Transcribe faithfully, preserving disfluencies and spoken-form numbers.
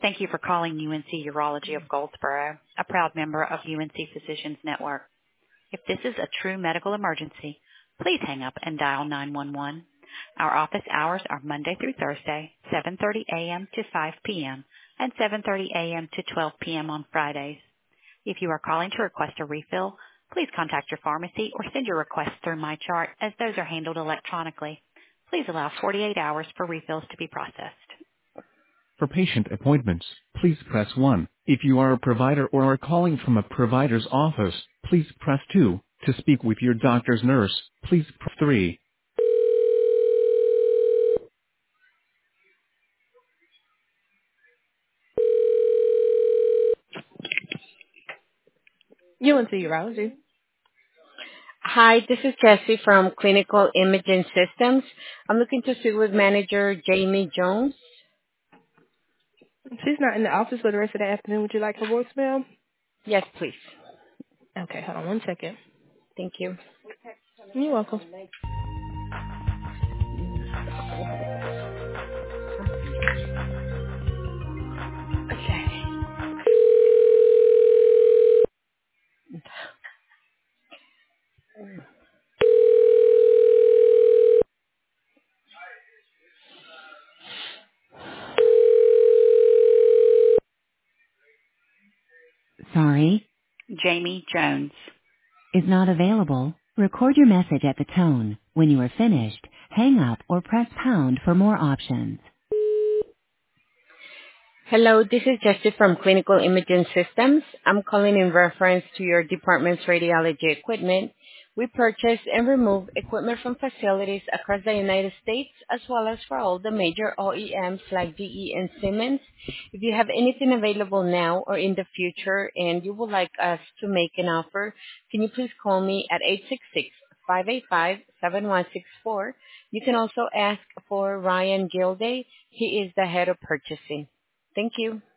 Thank you for calling U N C Urology of Goldsboro, a proud member of U N C Physicians Network. If this is a true medical emergency, please hang up and dial nine one one. Our office hours are Monday through Thursday, seven thirty a.m. to five p.m. and seven thirty a.m. to twelve p.m. on Fridays. If you are calling to request a refill, please contact your pharmacy or send your request through MyChart, as those are handled electronically. Please allow forty-eight hours for refills to be processed. For patient appointments, please press one. If you are a provider or are calling from a provider's office, please press two. To speak with your doctor's nurse, please press three. U N C Urology. Hi, this is Jessie from Clinical Imaging Systems. I'm looking to speak with manager Jamie Jones. She's not in the office for the rest of the afternoon. Would you like her voicemail? Yes, please. Okay, hold on one second. Thank you. You're welcome. Okay. Sorry, Jamie Jones. is not available. Record your message at the tone. When you are finished, hang up or press pound for more options. Hello, this is Jessie from Clinical Imaging Systems. I'm calling in reference to your department's radiology equipment. We purchase and remove equipment from facilities across the United States, as well as for all the major O E Ms like G E and Siemens. If you have anything available now or in the future and you would like us to make an offer, can you please call me at eight six six, five eight five, seven one six four. You can also ask for Ryan Gilday. He is the head of purchasing. Thank you.